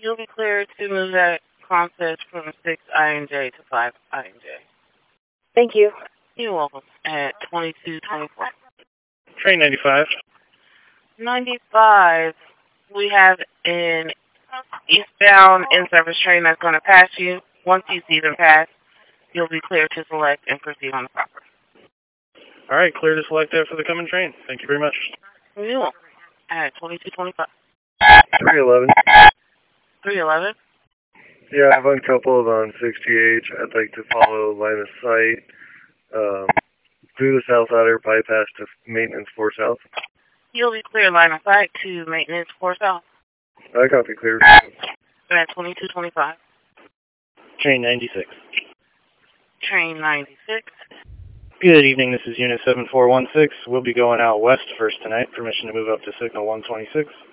You'll be cleared to move that process from 6 INJ to 5 INJ. Thank you. You're welcome. At 2224. Train 95. 95, we have an eastbound in-service train that's going to pass you. Once you see them pass, you'll be cleared to select and proceed on the property. All right, clear to select that for the coming train. Thank you very much. You're welcome. At 2225. 311. 311. Yeah, I have uncoupled on 60H. I'd like to follow line of sight through the South Outer bypass to maintenance 4 South. You'll be clear line of sight to maintenance 4 South. I copy, clear. At 2225. Train 96. Train 96. Good evening, this is Unit 7416. We'll be going out west first tonight. Permission to move up to signal 126.